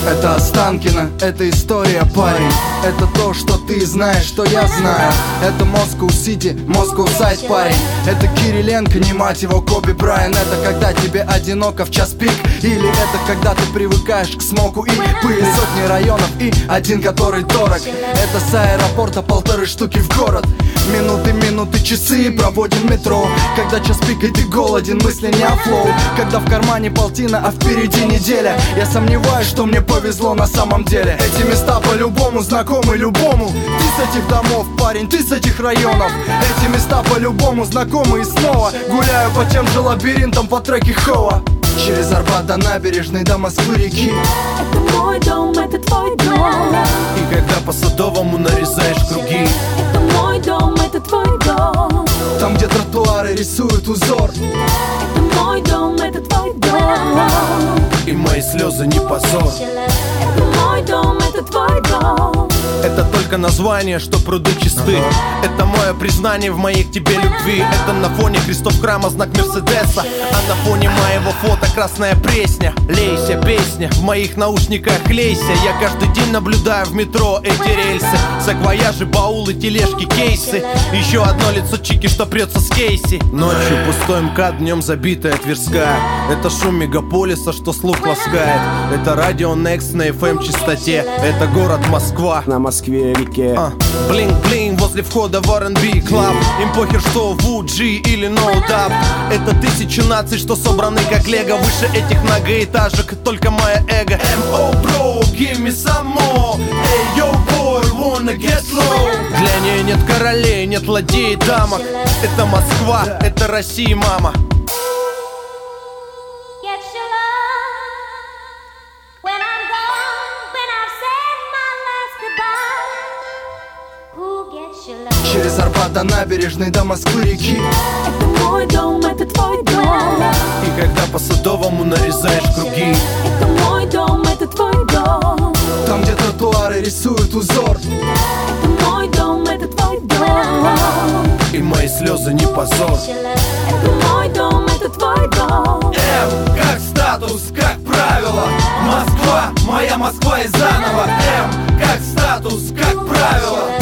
Это Останкино, это история, парень. Это то, что ты знаешь, что я знаю. Это Москва-Сити, Москва-Сайд, парень. Это Кириленко, не мать его, Коби Брайан. Это когда тебе одиноко в час пик. Или это когда ты привыкаешь к смоку и пыли. Сотни районов и один, который дорог. Это с аэропорта 1,5 штуки в город. Минуты, часы проводим в метро. Когда час пик и ты голоден, мысли не о флоу. Когда в кармане полтина, а впереди неделя. Я сомневаюсь, что мне повезло на самом деле. Эти места по-любому знакомы любому. Ты с этих домов, парень, ты с этих районов. Эти места по-любому знакомы и снова гуляю по тем же лабиринтам по треке Хоа. Через Арбат до набережной, до Москвы-реки. Это мой дом, это твой дом. И когда по Садовому нарезаешь круги. Это мой дом, это твой дом. Там, где тротуары рисуют узор. Это мой дом, это твой дом. И мои слезы не позор. Это мой дом, это твой дом. Это только название, что пруды чисты. Это мое признание в моей к тебе любви. Это на фоне крестов храма знак Мерседеса. А на фоне моего фото красная пресня. Лейся, песня, в моих наушниках лейся. Я каждый день наблюдаю в метро эти рельсы. Саквояжи, баулы, тележки, кейсы. Еще одно лицо чики, что прется с Кейси. Ночью пустой МКАД, днем забитая Тверская. Это шум мегаполиса, что слух ласкает. Это радио Next на FM частоте. Это город Москва на Москве-реке. Блинк-блинк возле входа в R&B Club. Им похер, что в UG или No Doubt. Это тысячи наций, что собраны как лего. Выше этих многоэтажек только мое эго. M.O. bro, give me some more. Hey, yo boy, wanna get low. Для нее нет королей, нет ладей, дамок. Это Москва, это Россия, мама. Через Арбат до набережной, до Москвы-реки. Это мой дом, это твой дом. И когда по Садовому нарезаешь круги. Это мой дом, это твой дом. Там, где тротуары рисуют узор. Это мой дом, это твой дом. И мои слезы не позор. Это мой дом, это твой дом. М как статус, как правило. Москва, моя Москва и заново. М как статус, как правило.